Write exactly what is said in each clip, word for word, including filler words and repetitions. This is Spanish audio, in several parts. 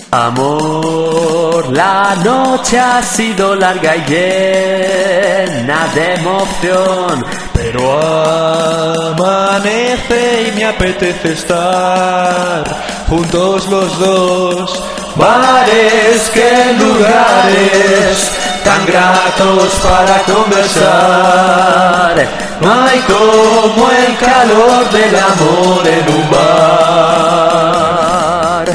Amor, la noche ha sido larga y llena de emoción, pero amanece y me apetece estar juntos los dos. Mares, qué lugares tan gratos para conversar. No hay como el calor del amor en un bar.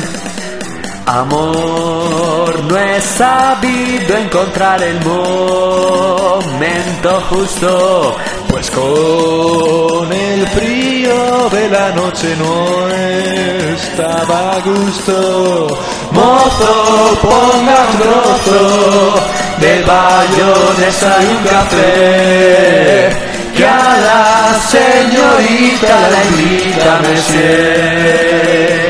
Amor, no he sabido encontrar el momento justo, pues con el frío de la noche no estaba a gusto. Mozo, ponga un trozo de bayonesa y un café, que a la señorita la invita Messier.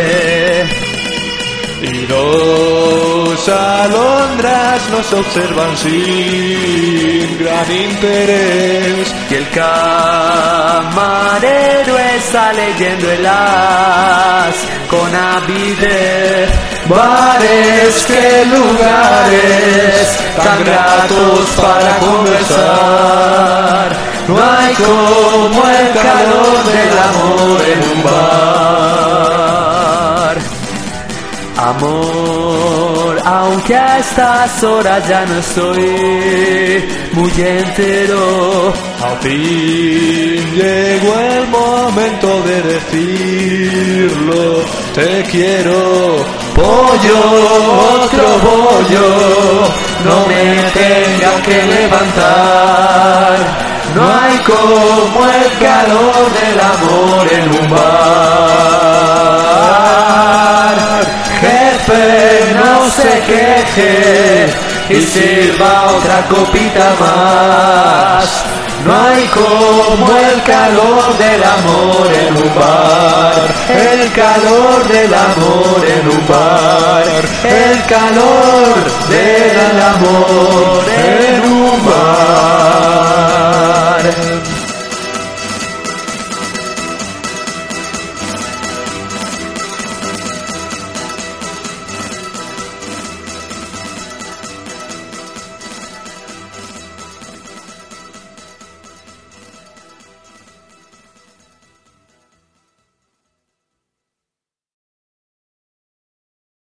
Y los alondras nos observan sin gran interés, y el camarero está leyendo el as con avidez. Bares, qué lugares tan gratos para conversar. No hay como el calor del amor en un bar. Amor, aunque a estas horas ya no estoy muy entero, al fin llegó el momento de decirlo. Te quiero, pollo, otro bollo, no me tenga que levantar. No hay como el calor del amor en un bar. Jefe, no se queje y sirva otra copita más. No hay como el calor del amor en un bar. El calor del amor en un bar. El calor del amor